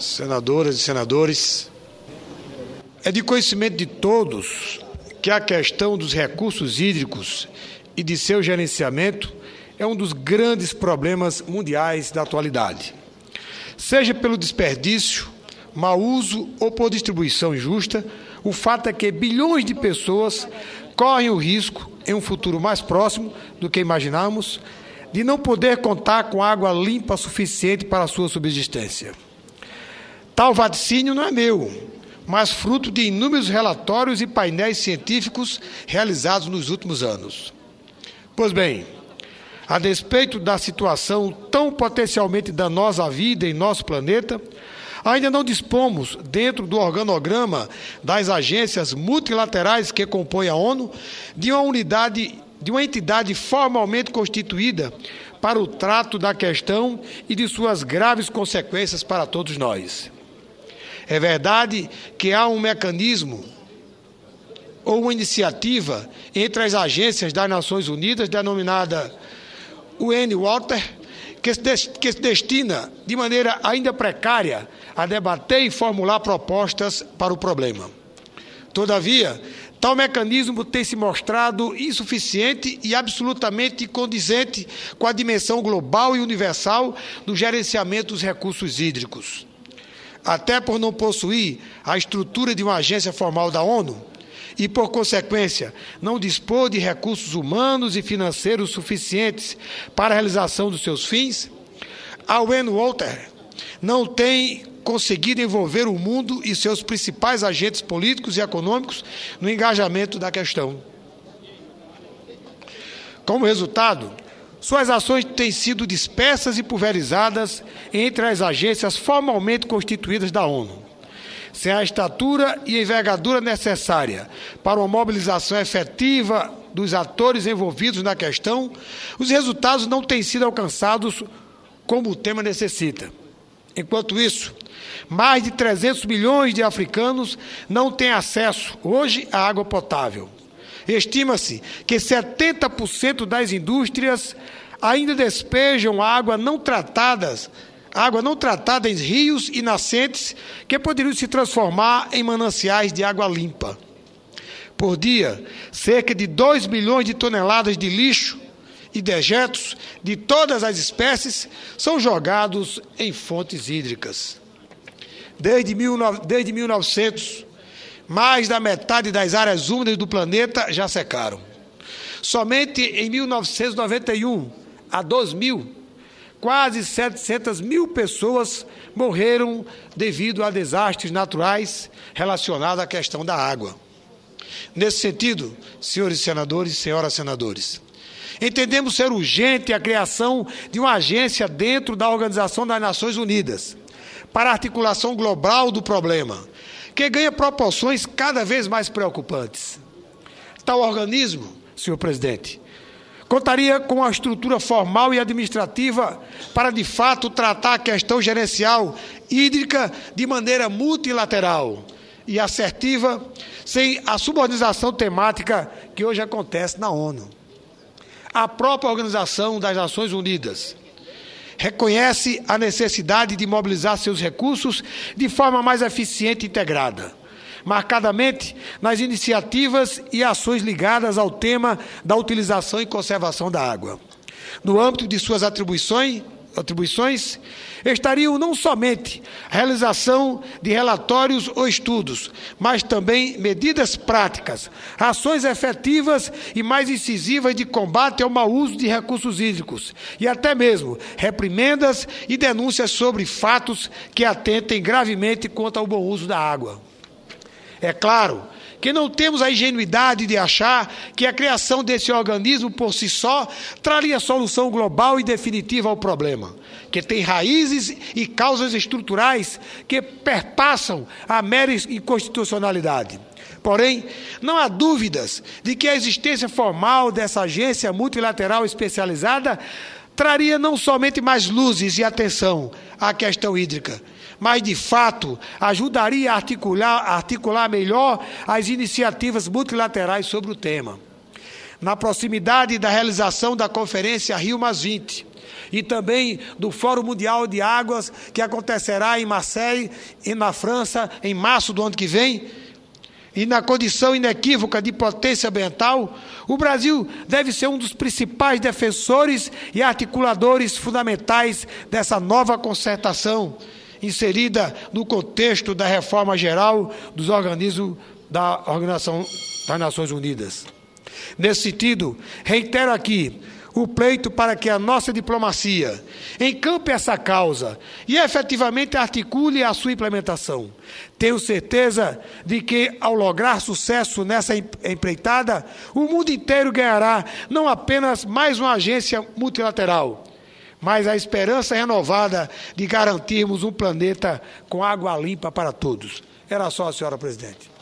senadoras e senadores, é de conhecimento de todos que a questão dos recursos hídricos e de seu gerenciamento é um dos grandes problemas mundiais da atualidade. Seja pelo desperdício, mau uso ou por distribuição injusta, o fato é que bilhões de pessoas correm o risco, em um futuro mais próximo do que imaginamos, de não poder contar com água limpa suficiente para a sua subsistência. Tal vaticínio não é meu, mas fruto de inúmeros relatórios e painéis científicos realizados nos últimos anos. Pois bem, a despeito da situação tão potencialmente danosa à vida em nosso planeta, ainda não dispomos, dentro do organograma das agências multilaterais que compõem a ONU, de uma entidade formalmente constituída para o trato da questão e de suas graves consequências para todos nós. É verdade que há um mecanismo ou uma iniciativa entre as agências das Nações Unidas, denominada UN Water, que se destina, de maneira ainda precária, a debater e formular propostas para o problema. Todavia, tal mecanismo tem se mostrado insuficiente e absolutamente condizente com a dimensão global e universal do gerenciamento dos recursos hídricos. Até por não possuir a estrutura de uma agência formal da ONU e, por consequência, não dispor de recursos humanos e financeiros suficientes para a realização dos seus fins, a UN Water não tem conseguido envolver o mundo e seus principais agentes políticos e econômicos no engajamento da questão. Como resultado, suas ações têm sido dispersas e pulverizadas entre as agências formalmente constituídas da ONU. Sem a estatura e envergadura necessária para uma mobilização efetiva dos atores envolvidos na questão, os resultados não têm sido alcançados como o tema necessita. Enquanto isso, mais de 300 milhões de africanos não têm acesso, hoje, à água potável. Estima-se que 70% das indústrias ainda despejam água não tratada em rios e nascentes que poderiam se transformar em mananciais de água limpa. Por dia, cerca de 2 milhões de toneladas de lixo e dejetos de todas as espécies são jogados em fontes hídricas. Desde 1900, mais da metade das áreas úmidas do planeta já secaram. Somente em 1991 a 2000, quase 700 mil pessoas morreram devido a desastres naturais relacionados à questão da água. Nesse sentido, senhores senadores e senhoras senadores, entendemos ser urgente a criação de uma agência dentro da Organização das Nações Unidas para a articulação global do problema, que ganha proporções cada vez mais preocupantes. Tal organismo, senhor presidente, contaria com uma estrutura formal e administrativa para, de fato, tratar a questão gerencial hídrica de maneira multilateral e assertiva, sem a subordinação temática que hoje acontece na ONU. A própria Organização das Nações Unidas reconhece a necessidade de mobilizar seus recursos de forma mais eficiente e integrada, marcadamente nas iniciativas e ações ligadas ao tema da utilização e conservação da água. No âmbito de suas atribuições, estariam não somente a realização de relatórios ou estudos, mas também medidas práticas, ações efetivas e mais incisivas de combate ao mau uso de recursos hídricos e até mesmo reprimendas e denúncias sobre fatos que atentem gravemente contra o bom uso da água. É claro que não temos a ingenuidade de achar que a criação desse organismo por si só traria solução global e definitiva ao problema, que tem raízes e causas estruturais que perpassam a mera inconstitucionalidade. Porém, não há dúvidas de que a existência formal dessa agência multilateral especializada traria não somente mais luzes e atenção à questão hídrica, mas, de fato, ajudaria a articular melhor as iniciativas multilaterais sobre o tema. Na proximidade da realização da Conferência Rio+20, e também do Fórum Mundial de Águas, que acontecerá em Marseille, na França, em março do ano que vem. E na condição inequívoca de potência ambiental, o Brasil deve ser um dos principais defensores e articuladores fundamentais dessa nova concertação, inserida no contexto da reforma geral dos organismos da Organização das Nações Unidas. Nesse sentido, reitero aqui o pleito para que a nossa diplomacia encampe essa causa e efetivamente articule a sua implementação. Tenho certeza de que, ao lograr sucesso nessa empreitada, o mundo inteiro ganhará não apenas mais uma agência multilateral, mas a esperança renovada de garantirmos um planeta com água limpa para todos. Era só, senhora presidente.